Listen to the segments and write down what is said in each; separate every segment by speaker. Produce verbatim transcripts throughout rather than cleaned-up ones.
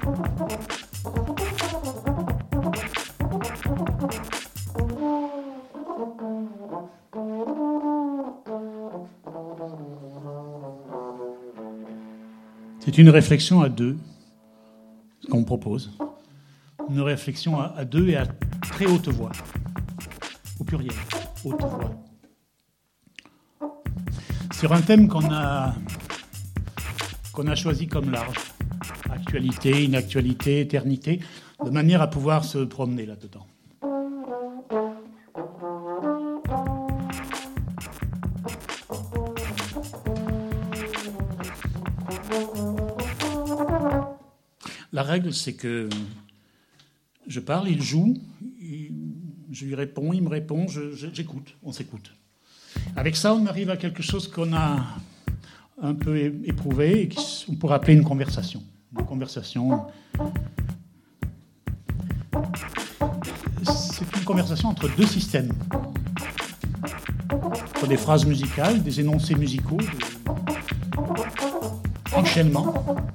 Speaker 1: C'est une réflexion à deux, ce qu'on propose. Une réflexion à, à deux et à très haute voix, au pluriel, haute voix. Sur un thème qu'on a, qu'on a choisi comme large, actualité, inactualité, éternité, de manière à pouvoir se promener là-dedans. La règle, c'est que je parle, il joue, il, je lui réponds, il me répond, je, je, j'écoute, on s'écoute. Avec ça, on arrive à quelque chose qu'on a un peu éprouvé et qu'on pourrait appeler une conversation. Une conversation. C'est une conversation entre deux systèmes. Entre des phrases musicales, des énoncés musicaux, des enchaînements.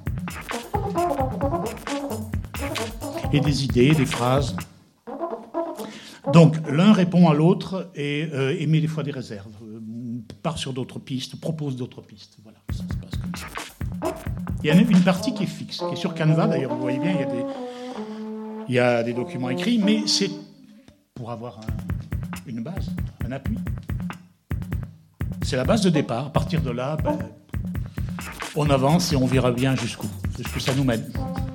Speaker 1: Et des idées, des phrases. Donc, l'un répond à l'autre et euh, émet des fois des réserves, euh, part sur d'autres pistes, propose d'autres pistes. Voilà, ça se passe comme ça. Il y a une, une partie qui est fixe, qui est sur Canva, d'ailleurs, vous voyez bien, il y a des, il y a des documents écrits, mais c'est pour avoir un, une base, un appui. C'est la base de départ. À partir de là, ben, on avance et on verra bien jusqu'où, jusqu'où ça nous mène.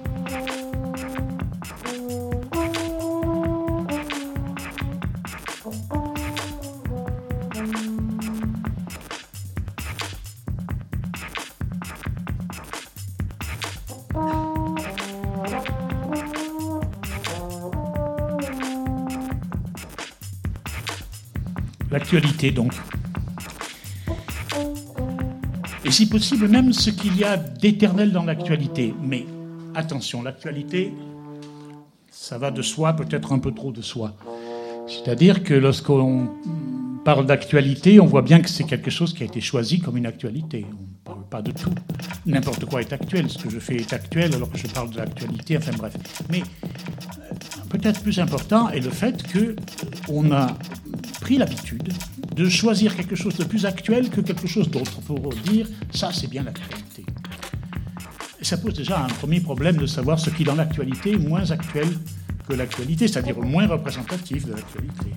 Speaker 1: L'actualité, donc. Et si possible, même ce qu'il y a d'éternel dans l'actualité. Mais attention, l'actualité, ça va de soi, peut-être un peu trop de soi. C'est-à-dire que lorsqu'on parle d'actualité, on voit bien que c'est quelque chose qui a été choisi comme une actualité. On ne parle pas de tout. N'importe quoi est actuel. Ce que je fais est actuel alors que je parle de l'actualité. Enfin bref. Mais peut-être plus important est le fait qu'on a pris l'habitude de choisir quelque chose de plus actuel que quelque chose d'autre pour dire ça c'est bien l'actualité. Et ça pose déjà un premier problème de savoir ce qui dans l'actualité est moins actuel que l'actualité, c'est-à-dire moins représentatif de l'actualité.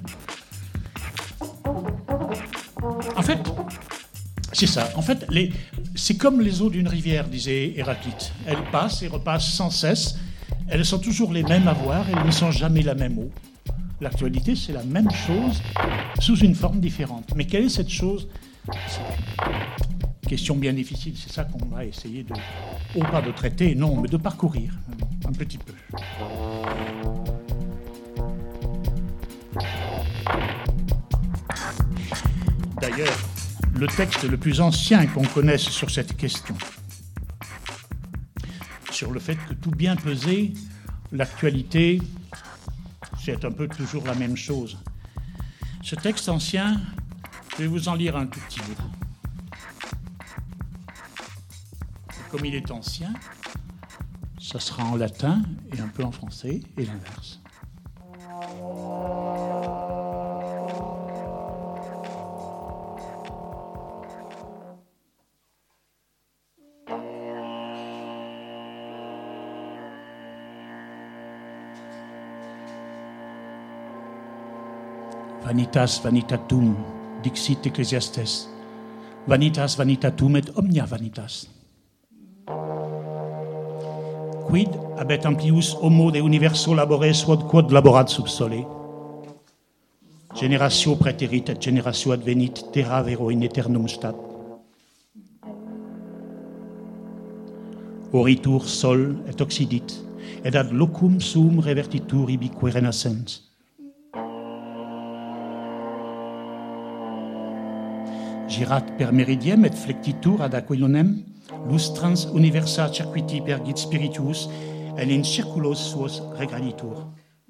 Speaker 1: En fait, c'est ça. En fait, les, c'est comme les eaux d'une rivière, disait Héraclite. Elles passent et repassent sans cesse. Elles sont toujours les mêmes à voir, elles ne sont jamais la même eau. L'actualité, c'est la même chose sous une forme différente. Mais quelle est cette chose ? C'est une question bien difficile. C'est ça qu'on va essayer de, oh, pas de traiter, non, mais de parcourir un petit peu. D'ailleurs, le texte le plus ancien qu'on connaisse sur cette question, sur le fait que tout bien pesé, l'actualité, c'est un peu toujours la même chose. Ce texte ancien, je vais vous en lire un tout petit bout. Et comme il est ancien, ça sera en latin et un peu en français, et l'inverse. Vanitas vanitatum, dixit Ecclesiastes. Vanitas vanitatum et omnia vanitas. Quid habet amplius homo de universo labores quod laborat sub sole? Generatio praeterit et generatio advenit, terra vero in aeternum stat. Oritur sol et occidit, et ad locum sum revertitur ibique renascens. Girat per meridiem et flectitur ad aquilonem, lustrans universa circuiti pergit spiritus, et in circulos suos regranitur.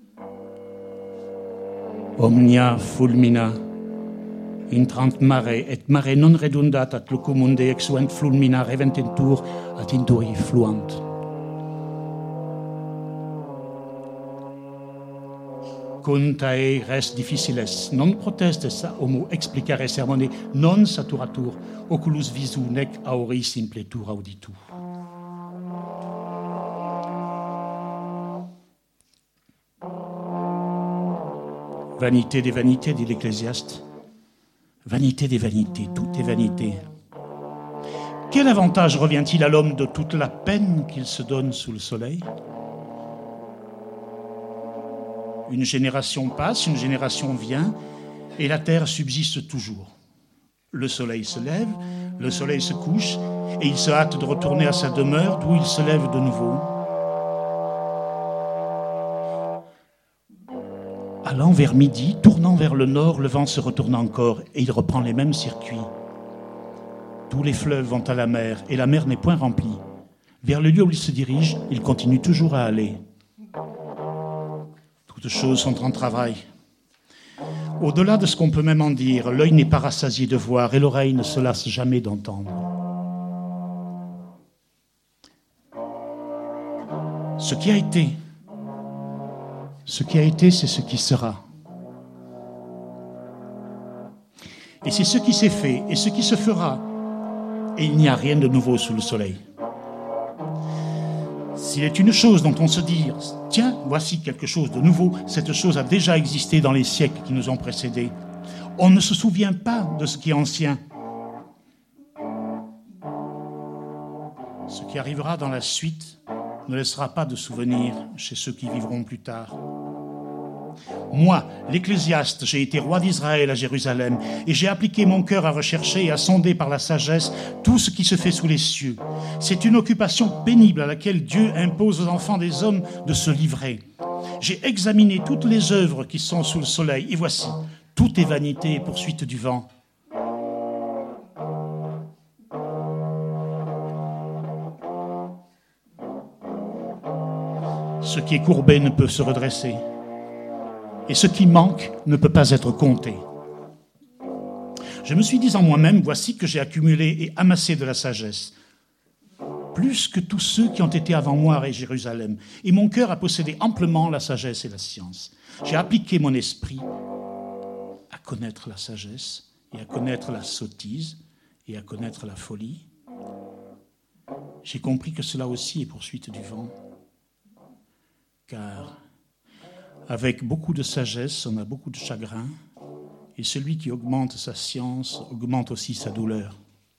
Speaker 1: Omnia fulmina, intrant mare, et mare non redundat at locum unde exuent fulmina revententur at inturi fluant. contae res difficiles, non protestes homo explicare sermone, non saturatur, oculus visu nec auri simpletur auditu. Vanité des vanités, dit l'Ecclésiaste. Vanité des vanités, tout est vanité. Quel avantage revient-il à l'homme de toute la peine qu'il se donne sous le soleil ? Une génération passe, une génération vient, et la terre subsiste toujours. Le soleil se lève, le soleil se couche, et il se hâte de retourner à sa demeure, d'où il se lève de nouveau. Allant vers midi, tournant vers le nord, le vent se retourne encore, et il reprend les mêmes circuits. Tous les fleuves vont à la mer, et la mer n'est point remplie. Vers le lieu où il se dirige, il continue toujours à aller. Toutes choses sont en travail. Au-delà de ce qu'on peut même en dire, l'œil n'est pas rassasié de voir et l'oreille ne se lasse jamais d'entendre. Ce qui a été, ce qui a été, c'est ce qui sera. Et c'est ce qui s'est fait et ce qui se fera. Et il n'y a rien de nouveau sous le soleil. S'il est une chose dont on se dit « Tiens, voici quelque chose de nouveau », cette chose a déjà existé dans les siècles qui nous ont précédés. On ne se souvient pas de ce qui est ancien. Ce qui arrivera dans la suite ne laissera pas de souvenirs chez ceux qui vivront plus tard. Moi, l'Ecclésiaste, j'ai été roi d'Israël à Jérusalem et j'ai appliqué mon cœur à rechercher et à sonder par la sagesse tout ce qui se fait sous les cieux. C'est une occupation pénible à laquelle Dieu impose aux enfants des hommes de se livrer. J'ai examiné toutes les œuvres qui sont sous le soleil et voici, tout est vanité et poursuite du vent. Ce qui est courbé ne peut se redresser. Et ce qui manque ne peut pas être compté. Je me suis dit en moi-même, voici que j'ai accumulé et amassé de la sagesse, plus que tous ceux qui ont été avant moi à Jérusalem. Et mon cœur a possédé amplement la sagesse et la science. J'ai appliqué mon esprit à connaître la sagesse et à connaître la sottise et à connaître la folie. J'ai compris que cela aussi est poursuite du vent, car avec beaucoup de sagesse, on a beaucoup de chagrin, et celui qui augmente sa science augmente aussi sa douleur.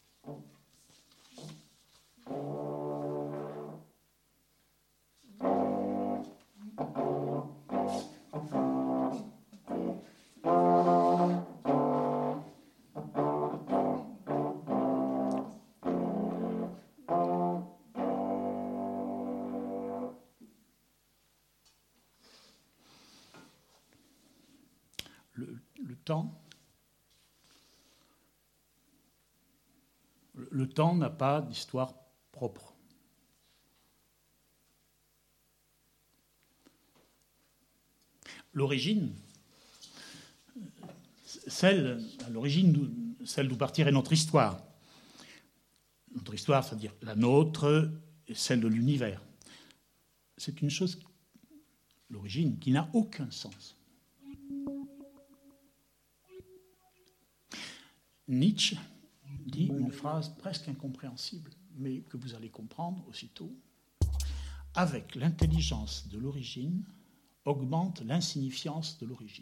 Speaker 1: Le temps, le temps n'a pas d'histoire propre. L'origine, celle, à l'origine, celle d'où partirait notre histoire. Notre histoire, c'est-à-dire la nôtre et celle de l'univers. C'est une chose, l'origine, qui n'a aucun sens. Nietzsche dit une phrase presque incompréhensible, mais que vous allez comprendre aussitôt. Avec l'intelligence de l'origine, augmente l'insignifiance de l'origine.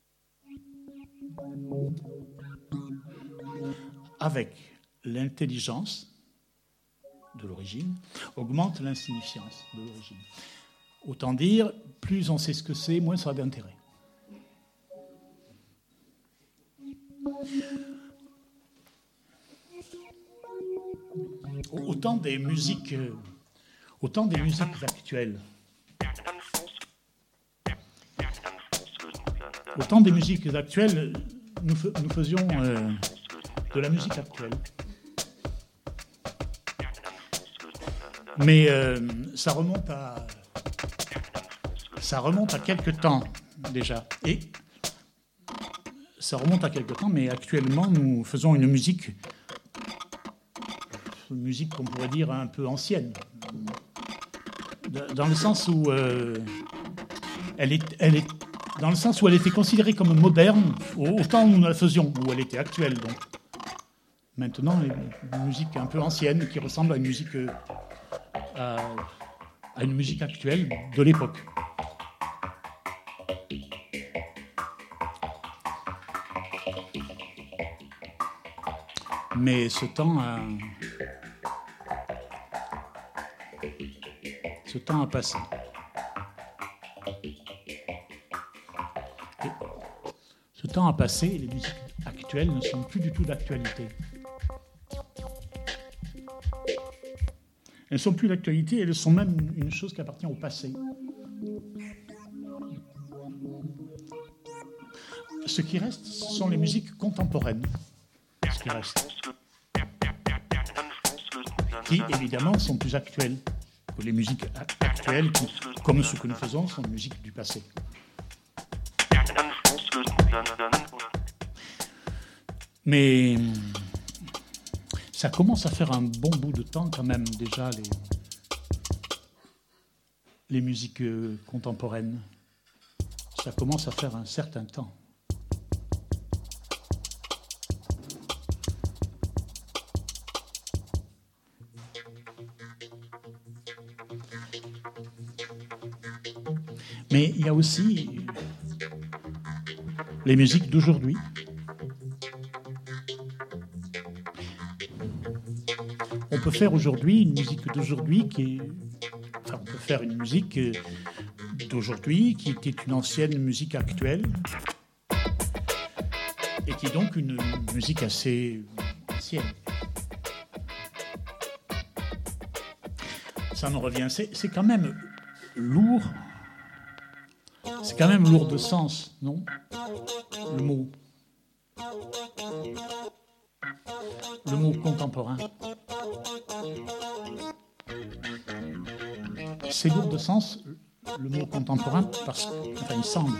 Speaker 1: Avec l'intelligence de l'origine, augmente l'insignifiance de l'origine. Autant dire, plus on sait ce que c'est, moins ça a d'intérêt. Autant des musiques, autant des musiques actuelles, autant des musiques actuelles, nous, nous faisions euh, de la musique actuelle. Mais euh, ça remonte à, ça remonte à quelque temps déjà. Et ça remonte à quelque temps, mais actuellement nous faisons une musique. Une musique qu'on pourrait dire un peu ancienne, dans le sens où euh, elle, est, elle est dans le sens où elle était considérée comme moderne au temps où nous la faisions, où elle était actuelle. Donc. Maintenant, une musique un peu ancienne qui ressemble à une musique, euh, à, à une musique actuelle de l'époque. Mais ce temps a, ce temps a passé. Et ce temps a passé et les musiques actuelles ne sont plus du tout d'actualité. Elles ne sont plus d'actualité, elles sont même une chose qui appartient au passé. Ce qui reste, ce sont les musiques contemporaines. Ce qui reste. Qui, évidemment, sont plus actuelles que les musiques actuelles, qui, comme ce que nous faisons, sont des musiques du passé. Mais ça commence à faire un bon bout de temps quand même déjà les, les musiques contemporaines. Ça commence à faire un certain temps. Mais il y a aussi les musiques d'aujourd'hui. On peut faire aujourd'hui une musique d'aujourd'hui qui est... Enfin, on peut faire une musique d'aujourd'hui qui était une ancienne musique actuelle et qui est donc une musique assez ancienne. Ça me revient. C'est, c'est quand même lourd. C'est quand même lourd de sens, non ? Le mot. Le mot contemporain. C'est lourd de sens, le mot contemporain, parce enfin, il semble.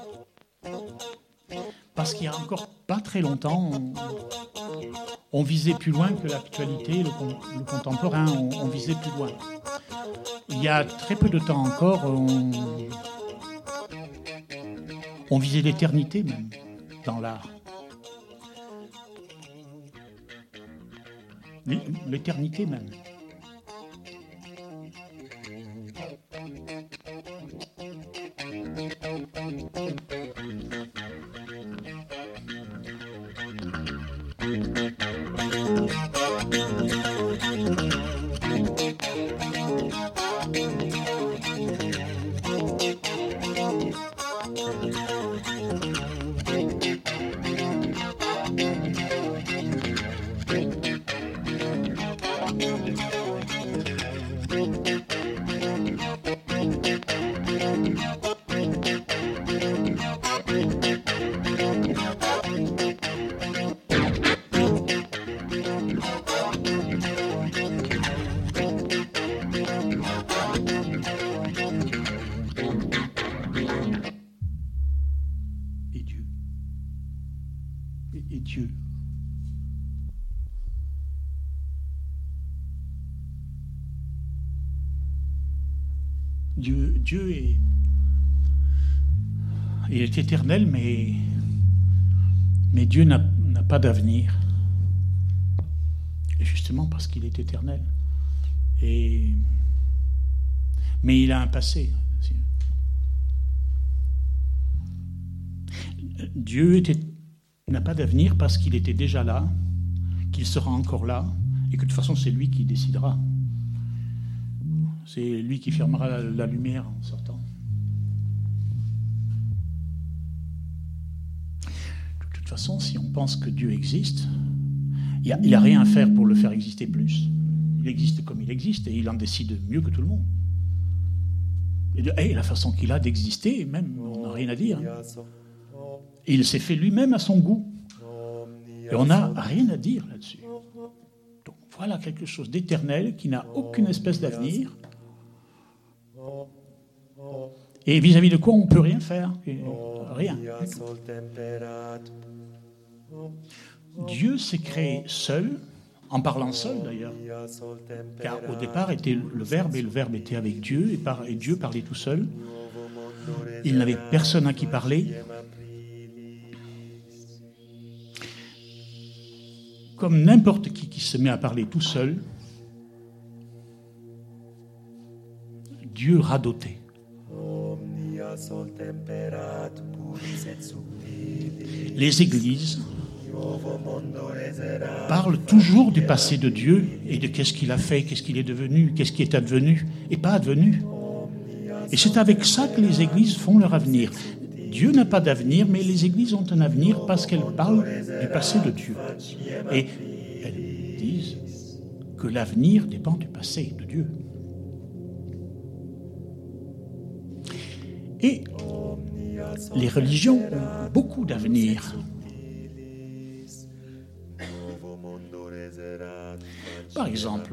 Speaker 1: Parce qu'il y a encore pas très longtemps, on, on visait plus loin que l'actualité, le, le contemporain, on, on visait plus loin. Il y a très peu de temps encore, on, on visait l'éternité même, dans l'art. L'éternité même. Dieu, Dieu est, il est éternel, mais, mais Dieu n'a, n'a pas d'avenir. Et justement parce qu'il est éternel. Et, mais il a un passé. Dieu était, n'a pas d'avenir parce qu'il était déjà là, qu'il sera encore là, et que de toute façon c'est lui qui décidera. C'est lui qui fermera la, la lumière en sortant. De toute façon, si on pense que Dieu existe, il n'y a, a rien à faire pour le faire exister plus. Il existe comme il existe et il en décide mieux que tout le monde. Et, de, et la façon qu'il a d'exister, même, on n'a rien à dire. Et il s'est fait lui-même à son goût. Et on n'a rien à dire là-dessus. Donc voilà quelque chose d'éternel qui n'a aucune espèce d'avenir. Et vis-à-vis de quoi on ne peut rien faire. Rien. Dieu s'est créé seul, en parlant seul d'ailleurs. Car au départ était le Verbe, et le Verbe était avec Dieu, et, par, et Dieu parlait tout seul. Il n'avait personne à qui parler. Comme n'importe qui qui se met à parler tout seul, Dieu radotait. Les églises parlent toujours du passé de Dieu et de qu'est-ce qu'il a fait, qu'est-ce qu'il est devenu, qu'est-ce qui est advenu et pas advenu. Et c'est avec ça que les églises font leur avenir. Dieu n'a pas d'avenir, mais les églises ont un avenir parce qu'elles parlent du passé de Dieu. Et elles disent que l'avenir dépend du passé de Dieu. Et les religions ont beaucoup d'avenir. Par exemple,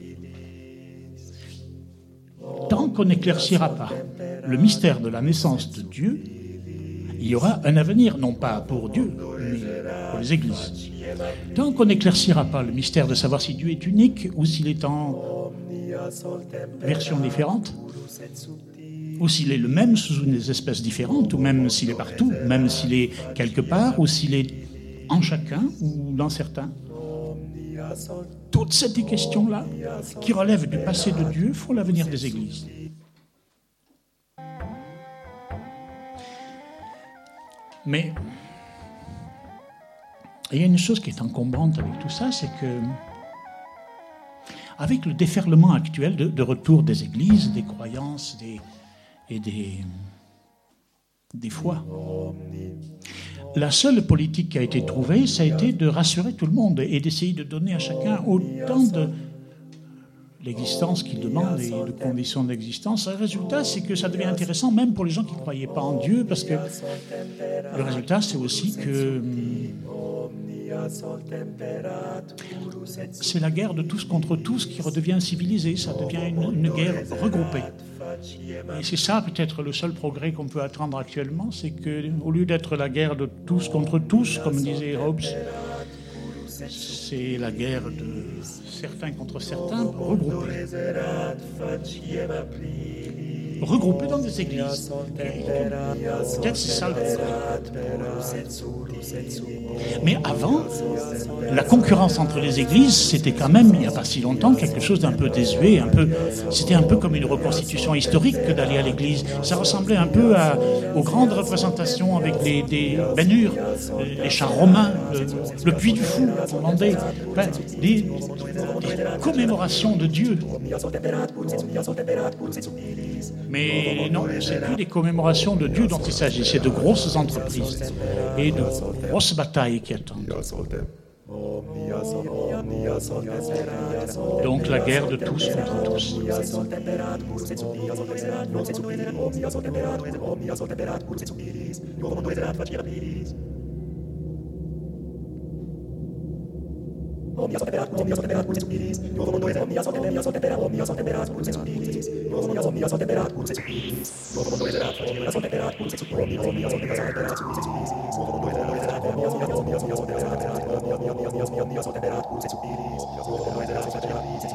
Speaker 1: tant qu'on n'éclaircira pas le mystère de la naissance de Dieu, il y aura un avenir, non pas pour Dieu, mais pour les églises. Tant qu'on n'éclaircira pas le mystère de savoir si Dieu est unique ou s'il est en versions différentes, ou s'il est le même sous des espèces différentes, ou même s'il est partout, même s'il est quelque part, ou s'il est en chacun, ou dans certains. Toutes ces questions-là, qui relèvent du passé de Dieu, font l'avenir des églises. Mais il y a une chose qui est encombrante avec tout ça, c'est que avec le déferlement actuel de, de retour des églises, des croyances des, et des, des foi, la seule politique qui a été trouvée, ça a été de rassurer tout le monde et d'essayer de donner à chacun autant de l'existence qu'il demande et de conditions d'existence. Le résultat, c'est que ça devient intéressant même pour les gens qui ne croyaient pas en Dieu, parce que le résultat, c'est aussi que c'est la guerre de tous contre tous qui redevient civilisée, ça devient une, une guerre regroupée. Et c'est ça peut-être le seul progrès qu'on peut attendre actuellement, c'est qu'au lieu d'être la guerre de tous contre tous, comme disait Hobbes, c'est la guerre de certains contre certains, regroupés. Regroupés dans des églises. Peut-être c'est ça le progrès. Mais avant, la concurrence entre les églises, c'était quand même, il n'y a pas si longtemps, quelque chose d'un peu désuet, un peu, c'était un peu comme une reconstitution historique que d'aller à l'église. Ça ressemblait un peu à, aux grandes représentations avec les, des Ben-Hur, les chars romains, le, le Puy du Fou en Vendée, enfin, des, des commémorations de Dieu. Mais non, c'est plus des commémorations de Dieu dont il s'agit, c'est de grosses entreprises et de grosses batailles qui attendent. Donc la guerre de tous contre tous. Omnia soteperat, omnia soteperat, pulse subtilis. Nuovo mondo es omnia soteperat, soteperat, omnia soteperat, pulse subtilis. Omnia omnia soteperat, pulse subtilis. Nuovo mondo es erat, omnia soteperat, pulse subtilis. Omnia omnia soteperat, pulse subtilis. Nuovo mondo es erat, omnia omnia omnia omnia soteperat, omnia omnia omnia omnia omnia soteperat, pulse subtilis. Nuovo mondo es erat, omnia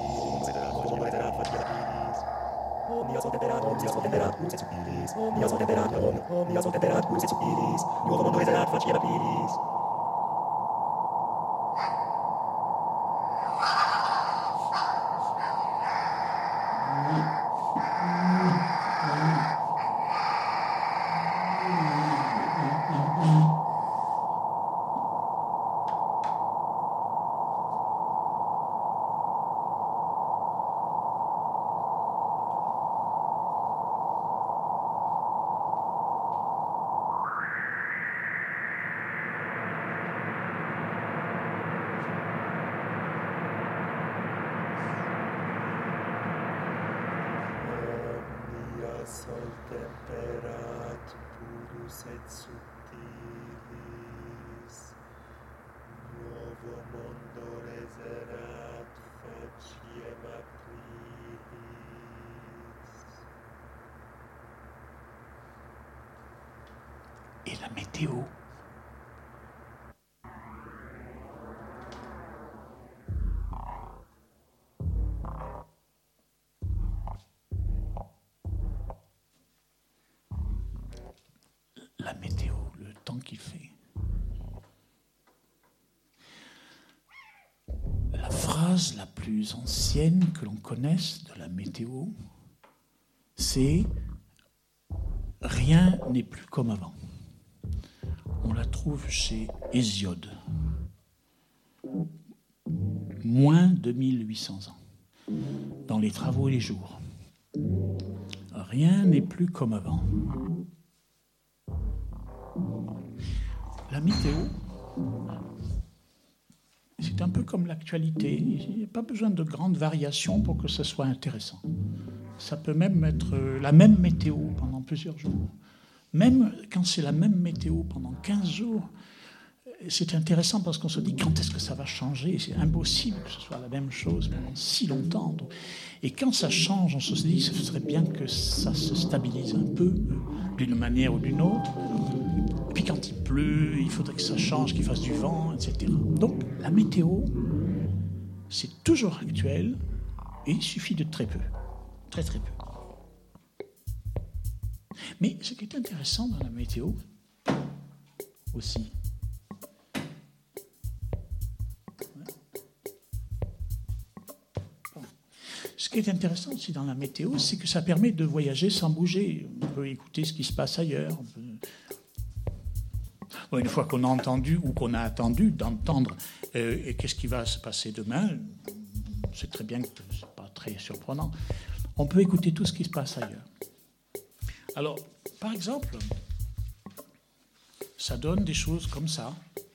Speaker 1: Omnia soteperat, omnia soteperat, pulse subtilis. Omnia soteperat, omnia soteperat, pulse subtilis. Nuovo mondo es erat, faciera pilis. Sol temperat purus et subtilis, nuovo mondo reserat faciem aprilis. Et la météo. qu'il fait. La phrase la plus ancienne que l'on connaisse de la météo, c'est « rien n'est plus comme avant ». On la trouve chez Hésiode, moins de mille huit cents ans, dans les Travaux et les Jours. Rien n'est plus comme avant. La météo, c'est un peu comme l'actualité. Il n'y a pas besoin de grandes variations pour que ce soit intéressant. Ça peut même être la même météo pendant plusieurs jours. Même quand c'est la même météo pendant quinze jours, c'est intéressant parce qu'on se dit quand est-ce que ça va changer ? C'est impossible que ce soit la même chose pendant si longtemps. Et quand ça change, on se dit ce serait bien que ça se stabilise un peu, d'une manière ou d'une autre. Et puis quand il pleut, il faudrait que ça change, qu'il fasse du vent, et cetera. Donc la météo, c'est toujours actuel et il suffit de très peu. Très très peu. Mais ce qui est intéressant dans la météo aussi, ce qui est intéressant aussi dans la météo, c'est que ça permet de voyager sans bouger. On peut écouter ce qui se passe ailleurs. On peut... Bon, une fois qu'on a entendu ou qu'on a attendu d'entendre euh, qu'est-ce qui va se passer demain, c'est très bien que ce n'est pas très surprenant. On peut écouter tout ce qui se passe ailleurs. Alors, par exemple, ça donne des choses comme ça.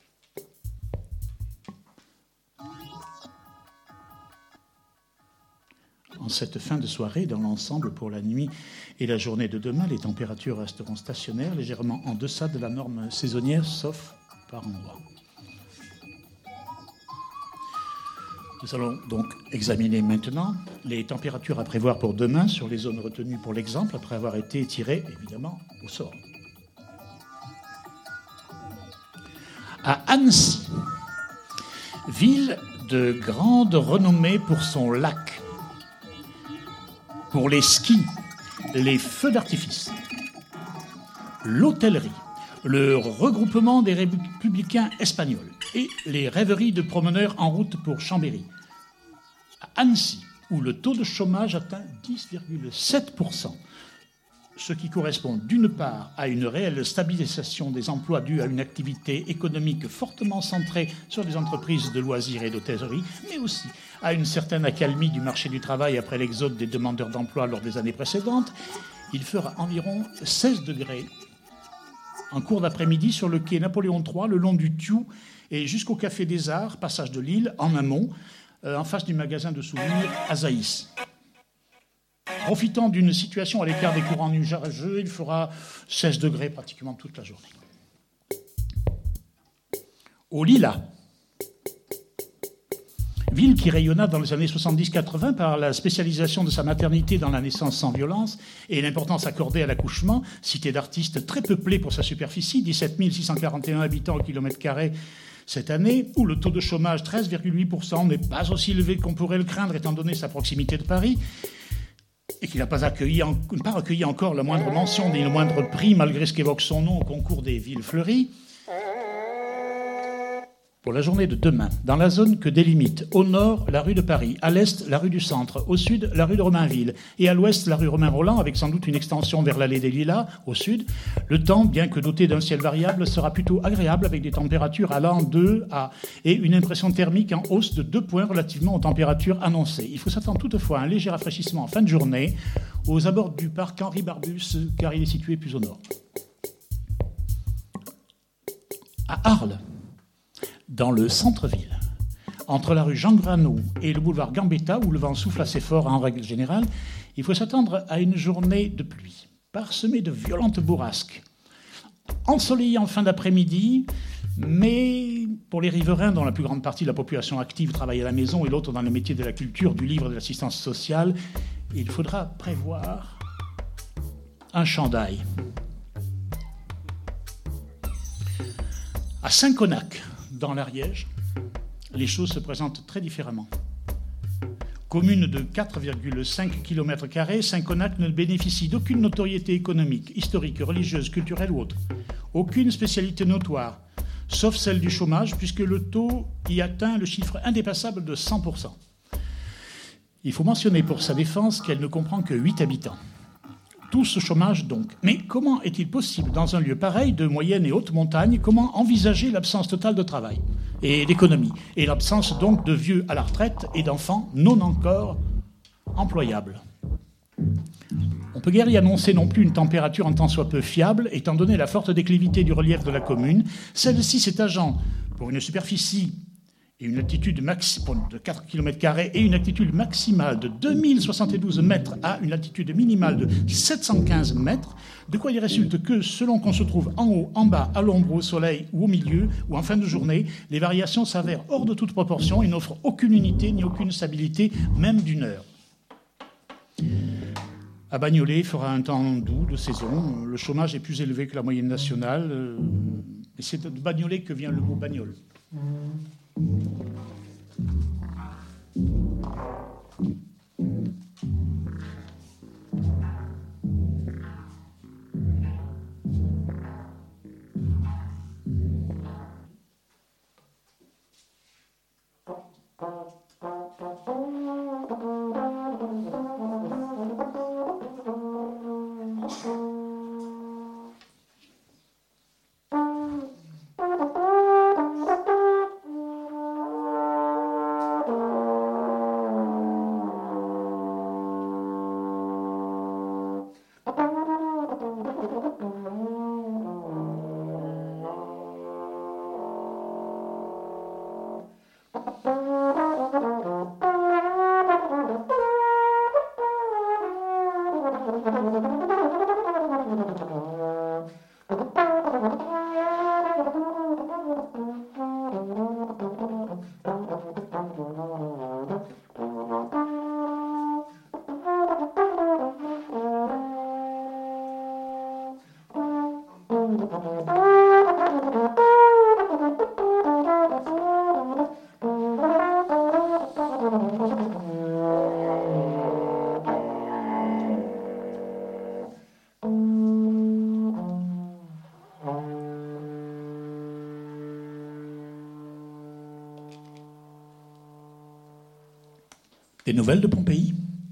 Speaker 1: En cette fin de soirée, dans l'ensemble, pour la nuit et la journée de demain, les températures resteront stationnaires, légèrement en deçà de la norme saisonnière, sauf par endroits. Nous allons donc examiner maintenant les températures à prévoir pour demain sur les zones retenues pour l'exemple, après avoir été tirées, évidemment, au sort. À Annecy, ville de grande renommée pour son lac, pour les skis, les feux d'artifice, l'hôtellerie, le regroupement des républicains espagnols et les rêveries de promeneurs en route pour Chambéry. À Annecy, où le taux de chômage atteint dix virgule sept pour cent, ce qui correspond d'une part à une réelle stabilisation des emplois dus à une activité économique fortement centrée sur les entreprises de loisirs et d'hôtellerie, mais aussi à une certaine accalmie du marché du travail après l'exode des demandeurs d'emploi lors des années précédentes. Il fera environ seize degrés en cours d'après-midi sur le quai Napoléon trois, le long du Thiou et jusqu'au Café des Arts, passage de Lille, en amont, euh, en face du magasin de souvenirs Azaïs. Profitant d'une situation à l'écart des courants nuageux, il fera seize degrés pratiquement toute la journée. Au Lilas, ville qui rayonna dans les années soixante-dix quatre-vingts par la spécialisation de sa maternité dans la naissance sans violence et l'importance accordée à l'accouchement, cité d'artistes très peuplée pour sa superficie, dix-sept mille six cent quarante et un habitants au kilomètre carré cette année, où le taux de chômage, treize virgule huit pour cent, n'est pas aussi élevé qu'on pourrait le craindre étant donné sa proximité de Paris, et qui n'a pas, accueilli, pas recueilli encore la moindre mention ni le moindre prix, malgré ce qu'évoque son nom au concours des villes fleuries. Pour la journée de demain, dans la zone que délimite au nord la rue de Paris, à l'est la rue du Centre, au sud la rue de Romainville et à l'ouest la rue Romain-Rolland, avec sans doute une extension vers l'allée des Lilas, au sud, le temps, bien que doté d'un ciel variable, sera plutôt agréable avec des températures allant de à et une impression thermique en hausse de deux points relativement aux températures annoncées. Il faut s'attendre toutefois à un léger rafraîchissement en fin de journée aux abords du parc Henri Barbus, car il est situé plus au nord. À Arles, dans le centre-ville, entre la rue Jean Grano et le boulevard Gambetta, où le vent souffle assez fort en règle générale, il faut s'attendre à une journée de pluie, parsemée de violentes bourrasques, ensoleillée en fin d'après-midi, mais pour les riverains, dont la plus grande partie de la population active travaille à la maison et l'autre dans le métier de la culture, du livre et de l'assistance sociale, il faudra prévoir un chandail. À Saint-Connac, dans l'Ariège, les choses se présentent très différemment. Commune de quatre virgule cinq kilomètres carrés, Saint-Connac ne bénéficie d'aucune notoriété économique, historique, religieuse, culturelle ou autre. Aucune spécialité notoire, sauf celle du chômage, puisque le taux y atteint le chiffre indépassable de cent pour cent. Il faut mentionner pour sa défense qu'elle ne comprend que huit habitants. Tous au chômage donc. Mais comment est-il possible, dans un lieu pareil, de moyenne et haute montagne, comment envisager l'absence totale de travail et d'économie, et l'absence donc de vieux à la retraite et d'enfants non encore employables? On peut guère y annoncer non plus une température en tant soit peu fiable, étant donné la forte déclivité du relief de la commune. Celle-ci s'étageant pour une superficie et une altitude maxi- de quatre kilomètres carrés et une altitude maximale de deux mille soixante-douze mètres à une altitude minimale de sept cent quinze mètres, de quoi il résulte que, selon qu'on se trouve en haut, en bas, à l'ombre, au soleil ou au milieu, ou en fin de journée, les variations s'avèrent hors de toute proportion et n'offrent aucune unité ni aucune stabilité, même d'une heure. À Bagnolet, il fera un temps doux de saison. Le chômage est plus élevé que la moyenne nationale. Et c'est de Bagnolet que vient le mot bagnole. Des nouvelles de Pompéi?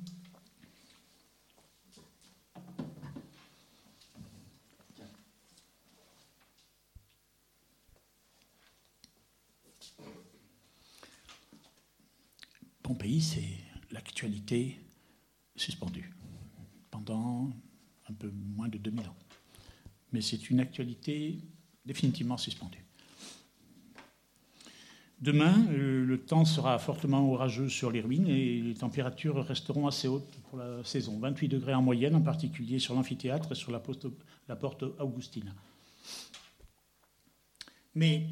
Speaker 1: Pompéi, c'est l'actualité suspendue pendant un peu moins de deux mille ans. Mais c'est une actualité définitivement suspendue. Demain, le temps sera fortement orageux sur les ruines et les températures resteront assez hautes pour la saison. vingt-huit degrés en moyenne, en particulier sur l'amphithéâtre et sur la, poste, la porte Augustine. Mais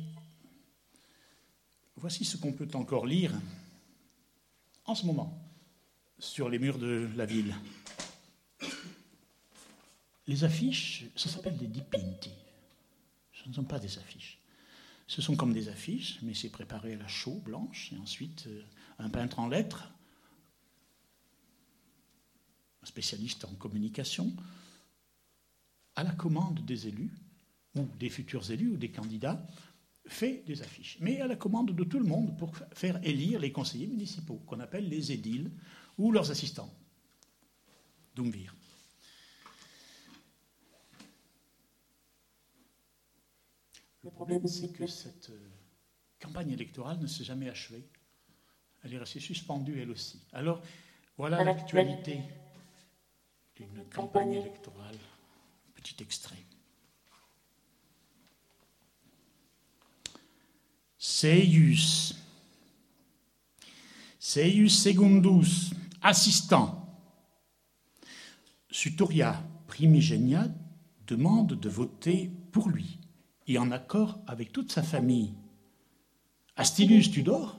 Speaker 1: voici ce qu'on peut encore lire en ce moment sur les murs de la ville. Les affiches, ça s'appelle des dipinti. Ce ne sont pas des affiches. Ce sont comme des affiches, mais c'est préparé à la chaux blanche, et ensuite euh, un peintre en lettres, un spécialiste en communication, à la commande des élus, ou des futurs élus, ou des candidats, fait des affiches. Mais à la commande de tout le monde pour faire élire les conseillers municipaux, qu'on appelle les édiles, ou leurs assistants. Dumvir. Le problème, c'est que cette campagne électorale ne s'est jamais achevée. Elle est restée suspendue, elle aussi. Alors, voilà l'actualité d'une campagne électorale. Petit extrait. Seius. Seius secundus, assistant. Sutoria primigenia demande de voter pour lui, et en accord avec toute sa famille. Astilius Tudor.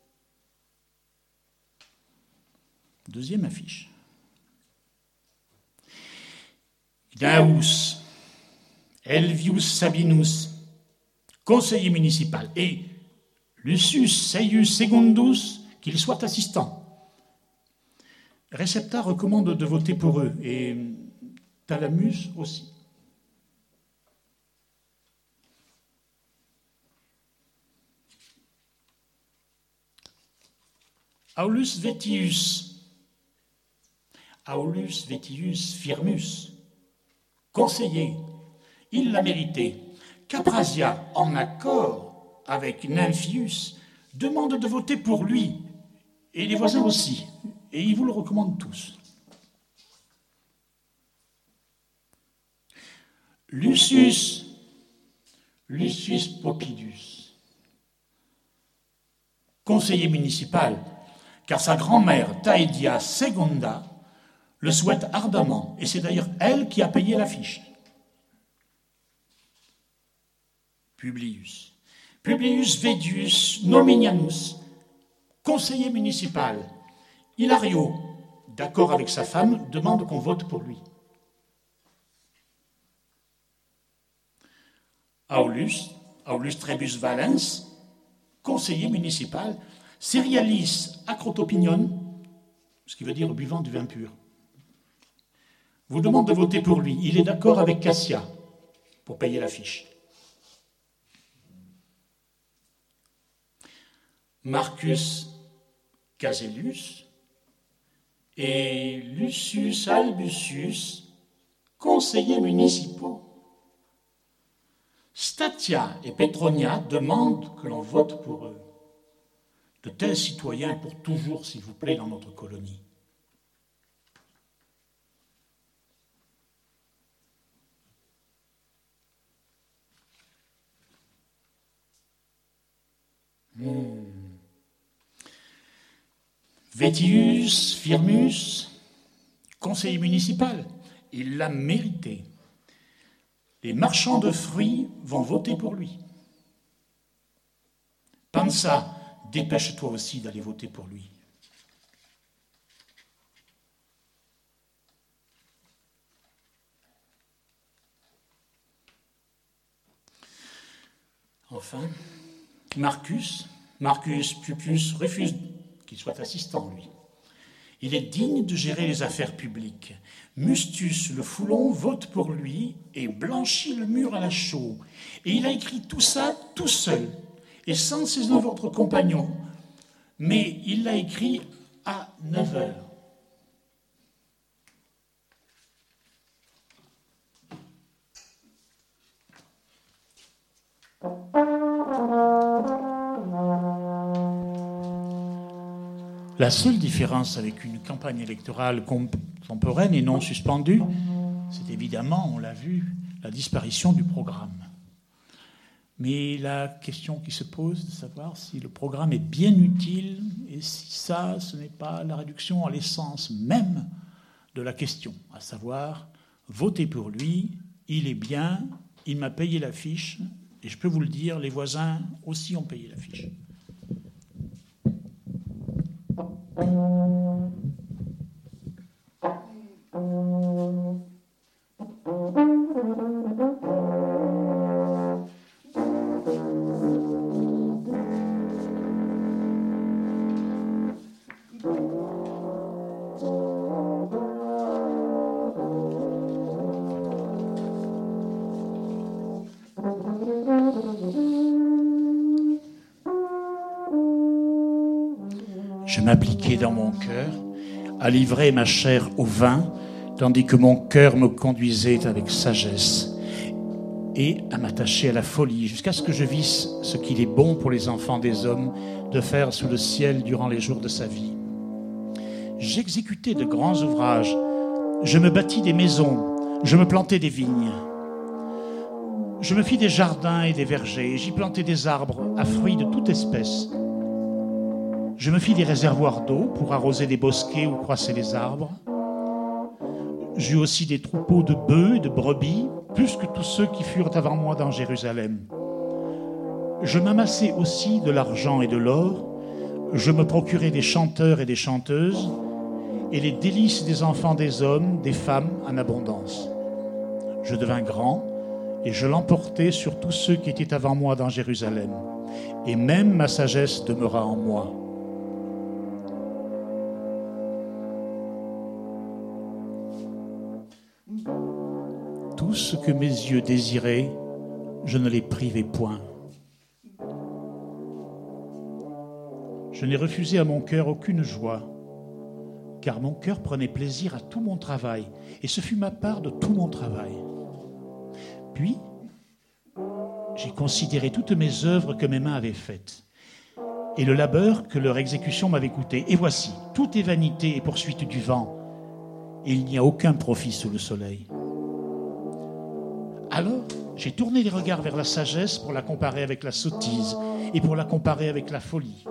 Speaker 1: Deuxième affiche. Gnaeus, Elvius Sabinus, conseiller municipal, et Lucius Seius Secundus, qu'il soit assistant. Recepta recommande de voter pour eux, et Thalamus aussi. Aulus Vetius, Aulus Vetius Firmus, conseiller, il l'a mérité. Caprasia, en accord avec Nymphius, demande de voter pour lui, et les voisins aussi, et ils vous le recommandent tous. Lucius, Lucius Popidus, conseiller municipal, car sa grand-mère Taedia Segonda le souhaite ardemment, et c'est d'ailleurs elle qui a payé l'affiche. Publius, Publius Vedius Nominianus, conseiller municipal. Hilario, d'accord avec sa femme, demande qu'on vote pour lui. Aulus, Aulus Trebus Valens, conseiller municipal. Serialis Acrotopinion, ce qui veut dire buvant du vin pur, vous demande de voter pour lui. Il est d'accord avec Cassia pour payer l'affiche. Marcus Casellus et Lucius Albusius, conseillers municipaux. Statia et Petronia demandent que l'on vote pour eux. De tels citoyens pour toujours, s'il vous plaît, dans notre colonie. Hmm. Vetius Firmus, conseiller municipal, il l'a mérité. Les marchands de fruits vont voter pour lui. Pansa, dépêche-toi aussi d'aller voter pour lui. Enfin, Marcus, Marcus Pupius refuse qu'il soit assistant, lui. Il est digne de gérer les affaires publiques. Mustus, le foulon, vote pour lui et blanchit le mur à la chaux. Et il a écrit tout ça tout seul, et sans ses neuf autres compagnons. Mais il l'a écrit à neuf heures. La seule différence avec une campagne électorale contemporaine et non suspendue, c'est évidemment, on l'a vu, la disparition du programme. Mais la question qui se pose, de savoir si le programme est bien utile et si ça, ce n'est pas la réduction à l'essence même de la question, à savoir, voter pour lui, il est bien, il m'a payé la fiche, et je peux vous le dire, les voisins aussi ont payé la fiche. Je m'appliquais dans mon cœur à livrer ma chair au vin, tandis que mon cœur me conduisait avec sagesse, et à m'attacher à la folie, jusqu'à ce que je visse ce qu'il est bon pour les enfants des hommes de faire sous le ciel durant les jours de sa vie. J'exécutais de grands ouvrages, je me bâtis des maisons, je me plantais des vignes. Je me fis des jardins et des vergers, j'y plantai des arbres à fruits de toute espèce. Je me fis des réservoirs d'eau pour arroser des bosquets où croissaient les arbres. J'eus aussi des troupeaux de bœufs et de brebis, plus que tous ceux qui furent avant moi dans Jérusalem. Je m'amassai aussi de l'argent et de l'or. Je me procurai des chanteurs et des chanteuses, et les délices des enfants des hommes, des femmes en abondance. Je devins grand, et je l'emportai sur tous ceux qui étaient avant moi dans Jérusalem. Et même ma sagesse demeura en moi. Tout ce que mes yeux désiraient, je ne les privai point. Je n'ai refusé à mon cœur aucune joie, car mon cœur prenait plaisir à tout mon travail, et ce fut ma part de tout mon travail. Puis, j'ai considéré toutes mes œuvres que mes mains avaient faites, et le labeur que leur exécution m'avait coûté. Et voici, tout est vanité et poursuite du vent, et il n'y a aucun profit sous le soleil. Alors, j'ai tourné les regards vers la sagesse pour la comparer avec la sottise, et pour la comparer avec la folie.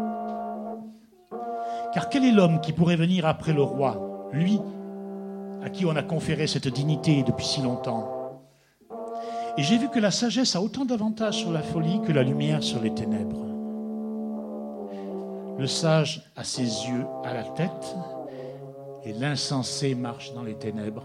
Speaker 1: Car quel est l'homme qui pourrait venir après le roi, lui, à qui on a conféré cette dignité depuis si longtemps? Et j'ai vu que la sagesse a autant d'avantages sur la folie que la lumière sur les ténèbres. Le sage a ses yeux à la tête, et l'insensé marche dans les ténèbres.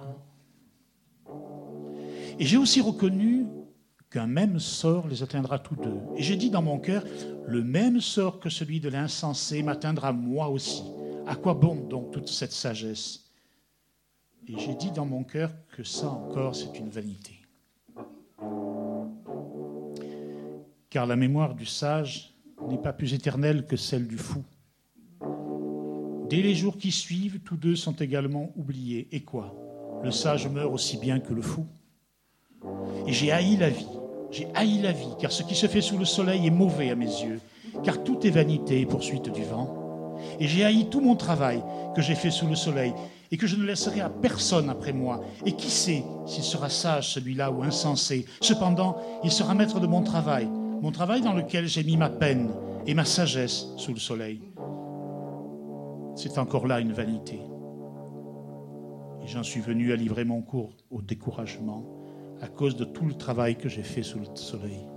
Speaker 1: Et j'ai aussi reconnu qu'un même sort les atteindra tous deux. Et j'ai dit dans mon cœur, le même sort que celui de l'insensé m'atteindra moi aussi. À quoi bon donc toute cette sagesse? Et j'ai dit dans mon cœur que ça encore, c'est une vanité. Car la mémoire du sage n'est pas plus éternelle que celle du fou. Dès les jours qui suivent, tous deux sont également oubliés. Et quoi? Le sage meurt aussi bien que le fou. Et j'ai haï la vie. J'ai haï la vie, car ce qui se fait sous le soleil est mauvais à mes yeux, car tout est vanité et poursuite du vent. Et j'ai haï tout mon travail que j'ai fait sous le soleil, et que je ne laisserai à personne après moi. Et qui sait s'il sera sage, celui-là, ou insensé? Cependant, il sera maître de mon travail, mon travail dans lequel j'ai mis ma peine et ma sagesse sous le soleil. C'est encore là une vanité. Et j'en suis venu à livrer mon cours au découragement, à cause de tout le travail que j'ai fait sous le soleil.